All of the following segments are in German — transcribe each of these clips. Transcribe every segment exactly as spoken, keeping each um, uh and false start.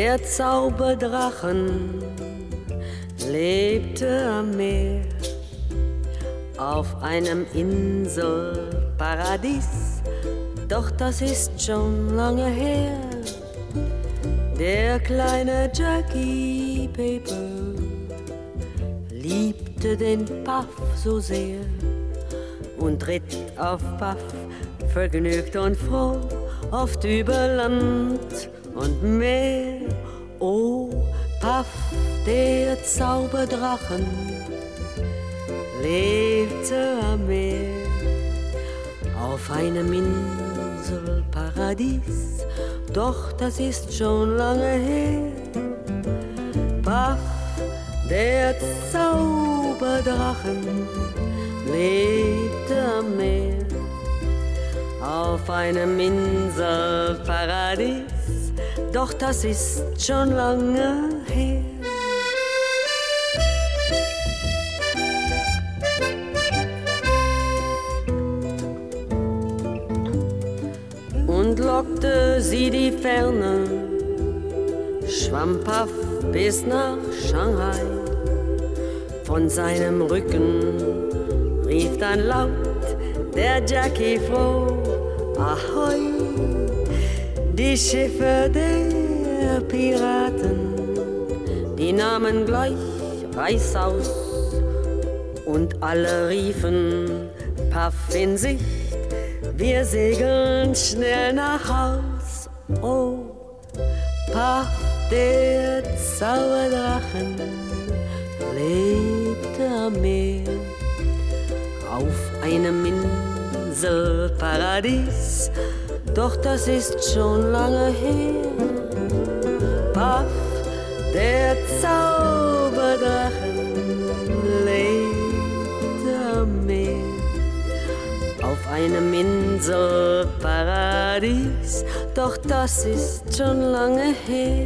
der Zauberdrachen lebte am Meer auf einem Inselparadies, doch das ist schon lange her. Der kleine Jackie Paper liebte den Puff so sehr und ritt auf Puff, vergnügt und froh, oft über Land und Meer. Oh, Puff, der Zauberdrachen, lebte am Meer auf einem Inselparadies, doch das ist schon lange her. Puff, der Zauberdrachen, lebte am Meer auf einem Inselparadies, doch das ist schon lange her. Und lockte sie die Ferne, schwamm Puff bis nach Shanghai. Von seinem Rücken rief dann laut der Jackie froh: Ahoi! Die Schiffe der Piraten, die nahmen gleich Reißaus und alle riefen Puff in Sicht: Wir segeln schnell nach Haus. Oh, Puff, der Zauberdrachen, lebte am Meer auf einem Inselparadies, doch das ist schon lange her. Puff, der Zauberdrachen, lebte am Meer auf einem Inselparadies, doch das ist schon lange her.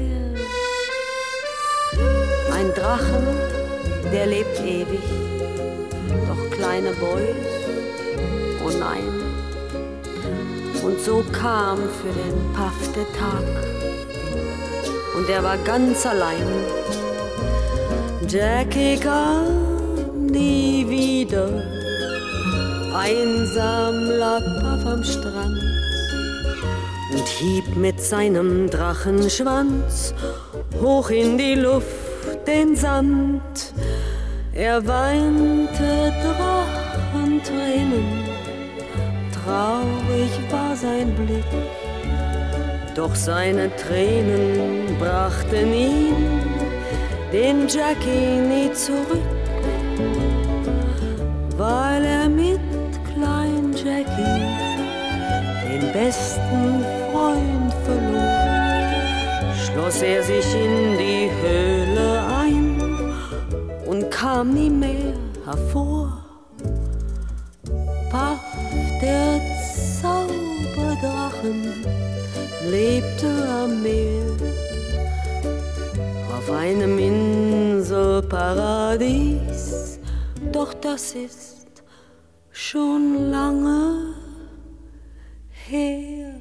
Ein Drachen, der lebt ewig, doch kleine Boys, oh nein. Und so kam für den Puff der Tag und er war ganz allein. Jackie kam nie wieder, einsam lag Puff am Strand und hieb mit seinem Drachenschwanz hoch in die Luft den Sand. Er weinte Drachentränen, traurig war sein Blick, doch seine Tränen brachten ihn, den Jackie, nie zurück, weil er mit Klein Jackie den besten Freund verlor. Schloss er sich in die Höhle ein und kam nie mehr hervor. Puff, der Zauberdrachen, lebte am Meer auf einem Inselparadies, doch das ist schon lange her.